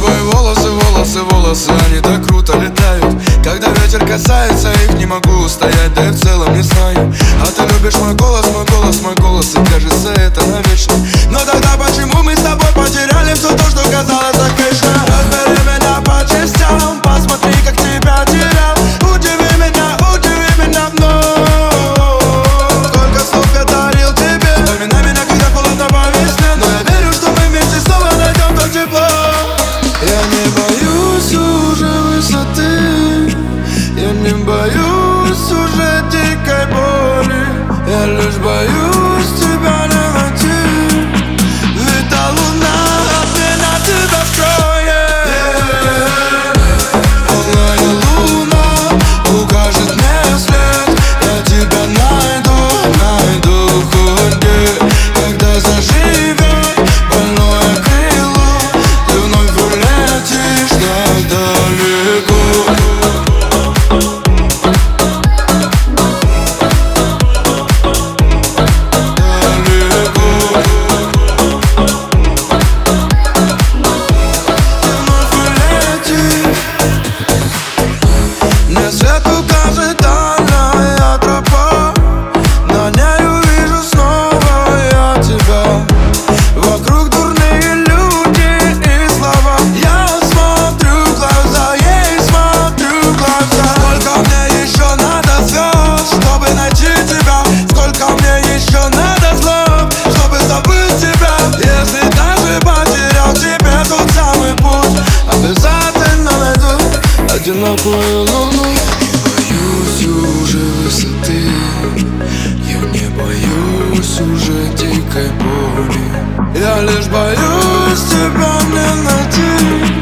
твои волосы, волосы, волосы, они так круто летают. Когда ветер касается их, не могу устоять, да и в целом не знаю. А ты любишь мой голос, мой голос, мой голос, и кажется это навечно. Но тогда почему мы с тобой потеряли все то, что казалось так вечно? Разбери меня по частям, посмотри, как тебя терял. Удиви меня вновь. Сколько слов я дарил тебе. Вспоминай меня, когда холодно по весне. Но я верю, что мы вместе снова найдем то тепло. Я не боюсь уже высоты, я не боюсь уже дикой боли. Я лишь боюсь тебя не найти, ведь та луна от меня тебя скроет. Полная луна укажет мне след. Я тебя найду хоть где. Когда заживет больное крыло, ты вновь улетишь так далеко. Одинокую луну. Я не боюсь уже высоты, я не боюсь уже дикой боли. Я лишь боюсь тебя не найти.